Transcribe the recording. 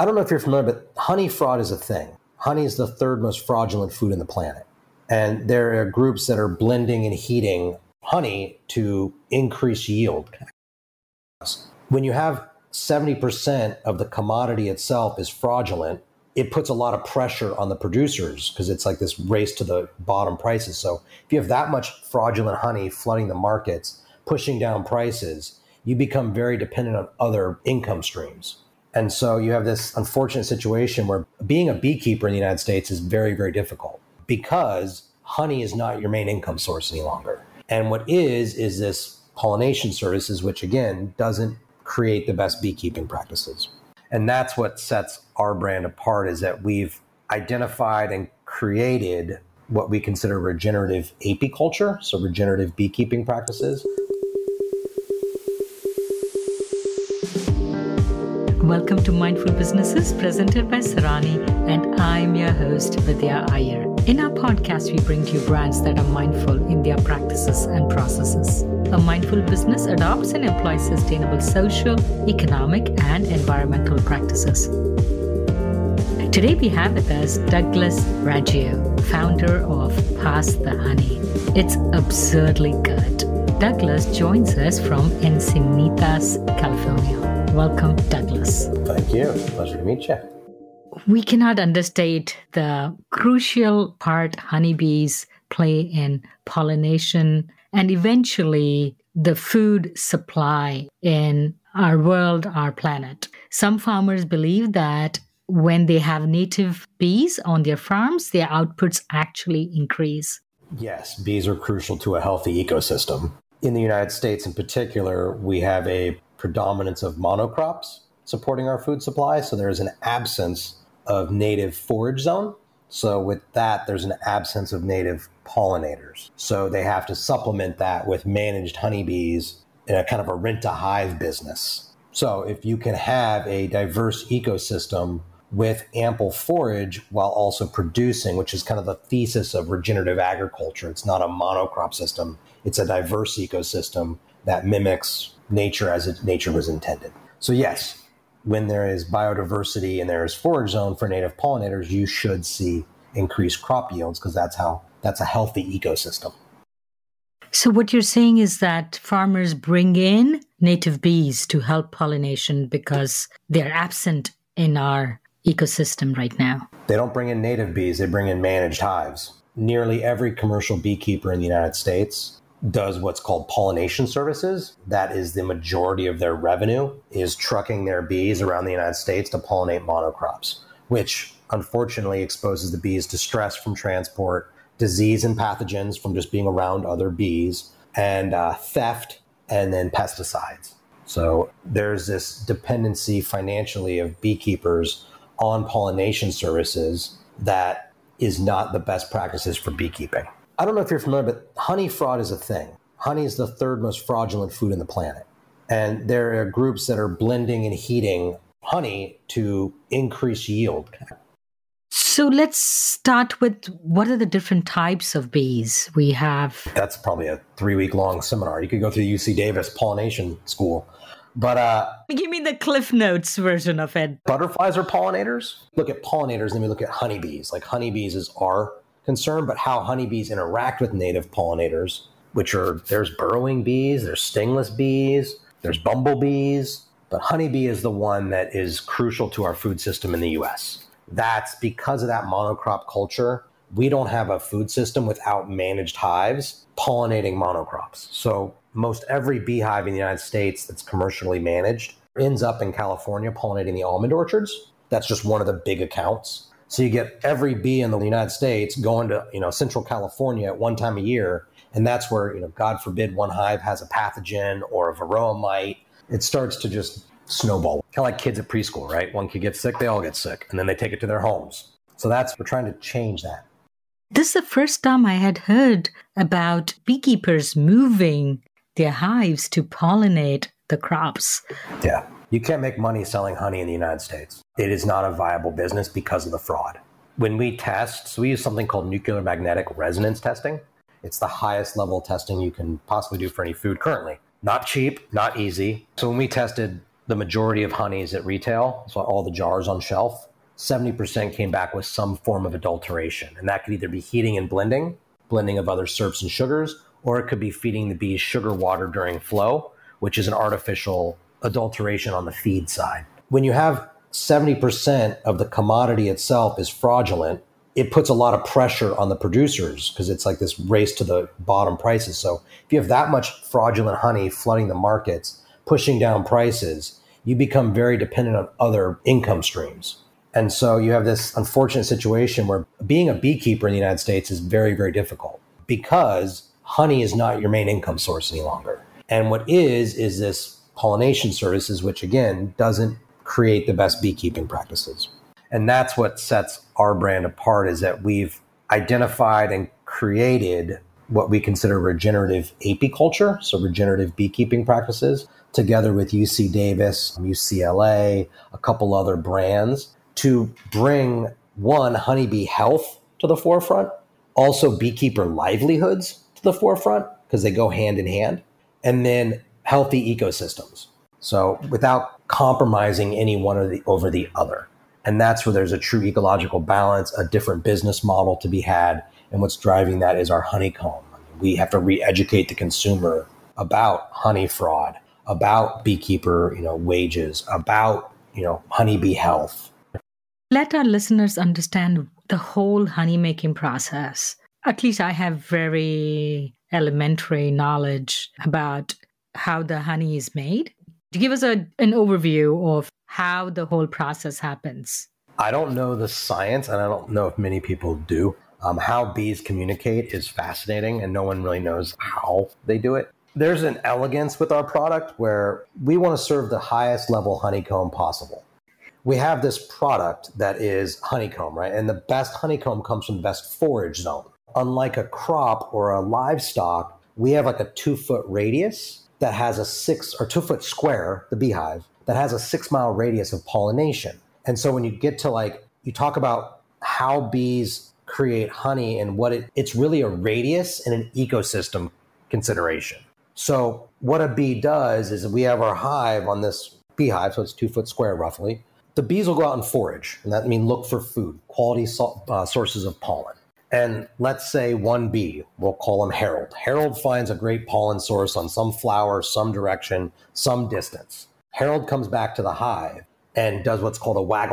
I don't know if you're familiar, but honey fraud is a thing. Honey is the third most fraudulent food on the planet. And there are groups that are blending and heating honey to increase yield. When you have 70% of the commodity itself is fraudulent, it puts a lot of pressure on the producers because it's like this race to the bottom prices. So if you have that much fraudulent honey flooding the markets, pushing down prices, you become very dependent on other income streams. And so you have this unfortunate situation where being a beekeeper in the United States is very, very difficult because honey is not your main income source any longer. And what is this pollination services, which again, doesn't create the best beekeeping practices. And that's what sets our brand apart, is that we've identified and created what we consider regenerative apiculture, so regenerative beekeeping practices. Welcome to Mindful Businesses, presented by Sarani, and I'm your host, Vidya Iyer. In our podcast, we bring to you brands that are mindful in their practices and processes. A mindful business adopts and employs sustainable social, economic, and environmental practices. Today, we have with us Douglas Raggio, founder of Pass the Honey. It's absurdly good. Douglas joins us from Encinitas, California. Welcome, Douglas. Thank you. Pleasure to meet you. We cannot understate the crucial part honeybees play in pollination and eventually the food supply in our world, our planet. Some farmers believe that when they have native bees on their farms, their outputs actually increase. Yes, bees are crucial to a healthy ecosystem. In the United States in particular, we have a predominance of monocrops supporting our food supply. So there is an absence of native forage zone. So with that, there's an absence of native pollinators. So they have to supplement that with managed honeybees in a kind of a rent-to-hive business. So if you can have a diverse ecosystem with ample forage while also producing, which is kind of the thesis of regenerative agriculture, it's not a monocrop system, it's a diverse ecosystem that mimics nature as nature was intended. So yes, when there is biodiversity and there is forage zone for native pollinators, you should see increased crop yields because that's a healthy ecosystem. So what you're saying is that farmers bring in native bees to help pollination because they're absent in our ecosystem right now. They don't bring in native bees, they bring in managed hives. Nearly every commercial beekeeper in the United States does what's called pollination services. That is the majority of their revenue, is trucking their bees around the United States to pollinate monocrops, which unfortunately exposes the bees to stress from transport, disease and pathogens from just being around other bees, and theft, and then pesticides. So there's this dependency financially of beekeepers on pollination services that is not the best practices for beekeeping. I don't know if you're familiar, but honey fraud is a thing. Honey is the third most fraudulent food on the planet. And there are groups that are blending and heating honey to increase yield. So let's start with what are the different types of bees we have? That's probably a 3-week-long seminar. You could go through UC Davis pollination school. But give me the Cliff Notes version of it. Butterflies are pollinators. Look at pollinators, then we look at honeybees. Like honeybees is our concern, but how honeybees interact with native pollinators, there's burrowing bees, there's stingless bees, there's bumblebees, but honeybee is the one that is crucial to our food system in the US. That's because of that monocrop culture. We don't have a food system without managed hives pollinating monocrops. So most every beehive in the United States that's commercially managed ends up in California pollinating the almond orchards. That's just one of the big accounts. So you get every bee in the United States going to, Central California at one time a year. And that's where, God forbid, one hive has a pathogen or a varroa mite. It starts to just snowball. Kind of like kids at preschool, right? One kid gets sick, they all get sick, and then they take it to their homes. So we're trying to change that. This is the first time I had heard about beekeepers moving their hives to pollinate the crops. Yeah. You can't make money selling honey in the United States. It is not a viable business because of the fraud. When we test, so we use something called nuclear magnetic resonance testing. It's the highest level testing you can possibly do for any food currently. Not cheap, not easy. So when we tested the majority of honeys at retail, so all the jars on shelf, 70% came back with some form of adulteration. And that could either be heating and blending of other syrups and sugars, or it could be feeding the bees sugar water during flow, which is an artificial adulteration on the feed side. When you have 70% of the commodity itself is fraudulent, it puts a lot of pressure on the producers because it's like this race to the bottom prices. So if you have that much fraudulent honey flooding the markets, pushing down prices, you become very dependent on other income streams. And so you have this unfortunate situation where being a beekeeper in the United States is very, very difficult because honey is not your main income source any longer. And what is this pollination services, which again, doesn't create the best beekeeping practices. And that's what sets our brand apart, is that we've identified and created what we consider regenerative apiculture, so regenerative beekeeping practices, together with UC Davis, UCLA, a couple other brands, to bring, one, honeybee health to the forefront, also beekeeper livelihoods to the forefront, because they go hand in hand, and then healthy ecosystems. So without compromising any one over the other. And that's where there's a true ecological balance, a different business model to be had. And what's driving that is our honeycomb. We have to re-educate the consumer about honey fraud, about beekeeper, wages, about, honeybee health. Let our listeners understand the whole honey making process. At least I have very elementary knowledge about how the honey is made. To give us an overview of how the whole process happens. I don't know the science, and I don't know if many people do. How bees communicate is fascinating, and no one really knows how they do it. There's an elegance with our product where we want to serve the highest level honeycomb possible. We have this product that is honeycomb, right? And the best honeycomb comes from the best forage zone. Unlike a crop or a livestock, we have like a 2-foot radius that has a 2-foot square, the beehive, that has a 6-mile radius of pollination. And so when you get to you talk about how bees create honey and what it's really a radius and an ecosystem consideration. So what a bee does is we have our hive on this beehive, so it's 2-foot square roughly. The bees will go out and forage, and that means look for food, quality sources of pollen. And let's say one bee, we'll call him Harold. Harold finds a great pollen source on some flower, some direction, some distance. Harold comes back to the hive and does what's called a waggle